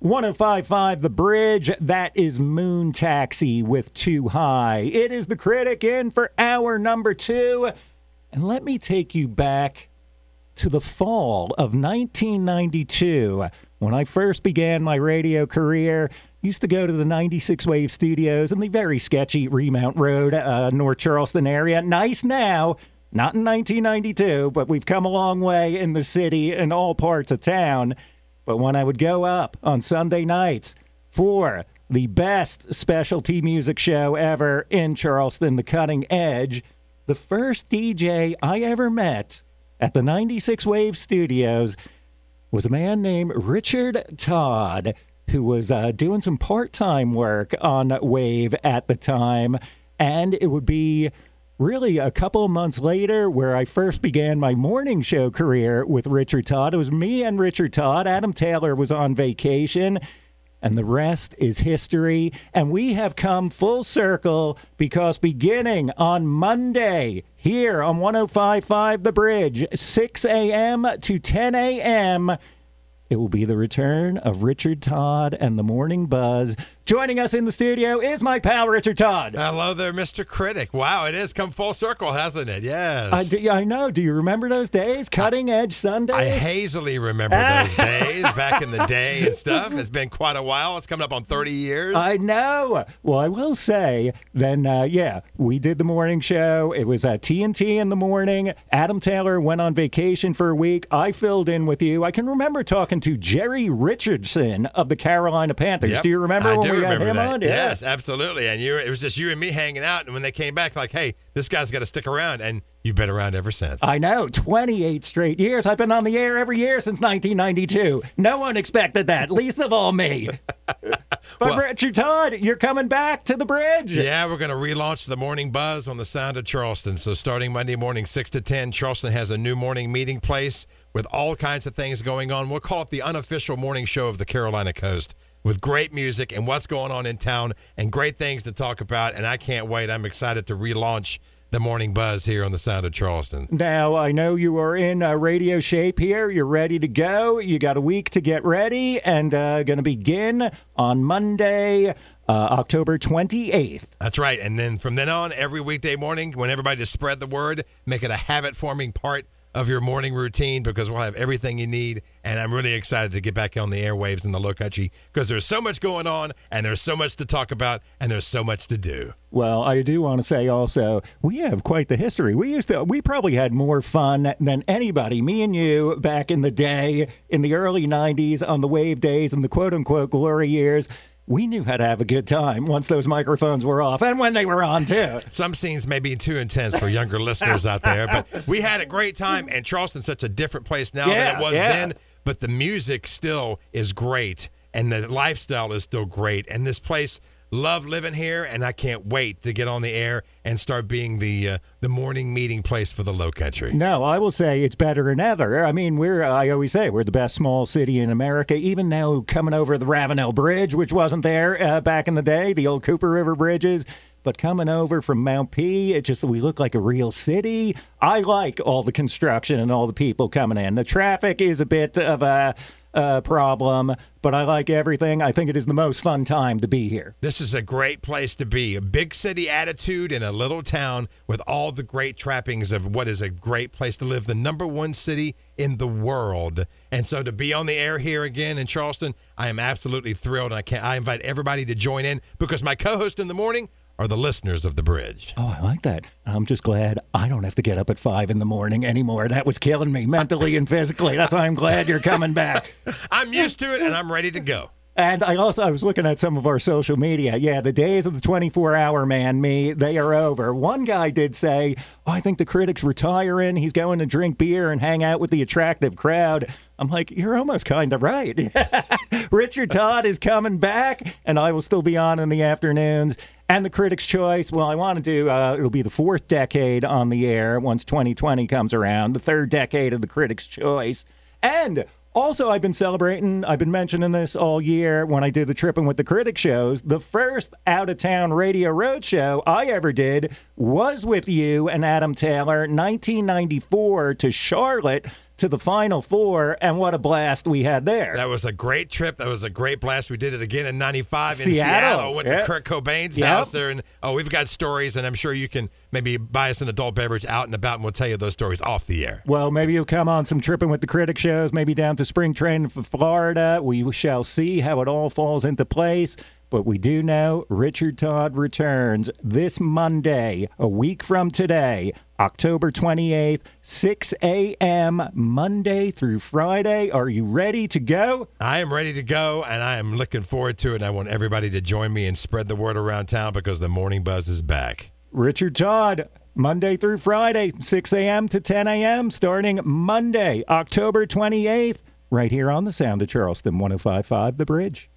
105.5 The Bridge, that is Moon Taxi with Too High. It is the Critic in for hour number 2. And let me take you back to the fall of 1992. When I first began my radio career, used to go to the 96 Wave Studios in the very sketchy Remount Road, North Charleston area. Nice now, not in 1992, but we've come a long way in the city and all parts of town. But when I would go up on Sunday nights for the best specialty music show ever in Charleston, The Cutting Edge, the first DJ I ever met at the 96 Wave Studios was a man named Richard Todd, who was doing some part-time work on Wave at the time. And it would be really a couple of months later where I first began my morning show career with Richard Todd. It was me and Richard Todd. Adam Taylor was on vacation, and the rest is history. And we have come full circle because beginning on Monday here on 105.5 The Bridge, 6 a.m. to 10 a.m., it will be the return of Richard Todd and the Morning Buzz. Joining us in the studio is my pal, Richard Todd. Hello there, Mr. Critic. Wow, it has come full circle, hasn't it? Yes. I know. Do you remember those days? Cutting Edge Sundays? I hazily remember those days back in the day and stuff. It's been quite a while. It's coming up on 30 years. I know. Well, I will say, then, we did the morning show. It was TNT in the morning. Adam Taylor went on vacation for a week. I filled in with you. I can remember talking to Jerry Richardson of the Carolina Panthers. Yep. Do you remember when we had him on? Yeah. Yes, absolutely. And it was just you and me hanging out. And when they came back, like, hey, this guy's got to stick around. And you've been around ever since. I know. 28 straight years. I've been on the air every year since 1992. No one expected that, least of all me. But Richard Todd, you're coming back to the Bridge. Yeah, we're going to relaunch the Morning Buzz on the Sound of Charleston. So starting Monday morning, 6 to 10, Charleston has a new morning meeting place with all kinds of things going on. We'll call it the unofficial morning show of the Carolina Coast, with great music and what's going on in town and great things to talk about. And I can't wait. I'm excited to relaunch the Morning Buzz here on the Sound of Charleston. Now, I know you are in radio shape here. You're ready to go. You got a week to get ready, and going to begin on Monday, October 28th. That's right. And then from then on, every weekday morning, when everybody just spread the word, make it a habit-forming part of your morning routine, because we'll have everything you need. And I'm really excited to get back on the airwaves in the Low Country, because there's so much going on and there's so much to talk about and there's so much to do. Well, I do want to say also, we have quite the history. We probably had more fun than anybody, me and you, back in the day, in the early 90s, on the Wave days and the quote-unquote glory years. We knew how to have a good time once those microphones were off, and when they were on, too. Some scenes may be too intense for younger listeners out there, but we had a great time, and Charleston's such a different place now than it was then, but the music still is great, and the lifestyle is still great, and this place, love living here, and I can't wait to get on the air and start being the morning meeting place for the Low Country. No, I will say it's better than ever. I mean, I always say we're the best small city in America, even now coming over the Ravenel Bridge, which wasn't there back in the day, the old Cooper River bridges. But coming over from Mount P, we look like a real city. I like all the construction and all the people coming in. The traffic is a bit of a problem, but I like everything. I think it is the most fun time to be here. This is a great place to be. A big city attitude in a little town with all the great trappings of what is a great place to live, the number one city in the world. And so to be on the air here again in Charleston, I am absolutely thrilled. I invite everybody to join in, because my co-host in the morning are the listeners of The Bridge. Oh, I like that. I'm just glad I don't have to get up at 5 in the morning anymore. That was killing me mentally and physically. That's why I'm glad you're coming back. I'm used to it, and I'm ready to go. And I was looking at some of our social media. Yeah, the days of the 24-hour man, they are over. One guy did say, I think the Critic's retiring. He's going to drink beer and hang out with the attractive crowd. I'm like, you're almost kind of right. Richard Todd is coming back, and I will still be on in the afternoons. And the Critic's Choice, well, I want to do, it'll be the 4th decade on the air once 2020 comes around, the 3rd decade of the Critic's Choice. And also, I've been mentioning this all year when I did the Tripping with the Critic shows. The first out-of-town radio road show I ever did was with you and Adam Taylor, 1994 to Charlotte, to the Final Four, and what a blast we had there. That was a great trip. That was a great blast. We did it again in 95 in Seattle. Went to Kurt Cobain's house there. And we've got stories, and I'm sure you can maybe buy us an adult beverage out and about, and we'll tell you those stories off the air. Well, maybe you'll come on some Tripping with the Critic shows, maybe down to spring training for Florida. We shall see how it all falls into place. But we do know Richard Todd returns this Monday, a week from today, October 28th, 6 a.m., Monday through Friday. Are you ready to go? I am ready to go, and I am looking forward to it. I want everybody to join me and spread the word around town because the Morning Buzz is back. Richard Todd, Monday through Friday, 6 a.m. to 10 a.m., starting Monday, October 28th, right here on the Sound of Charleston, 105.5 The Bridge.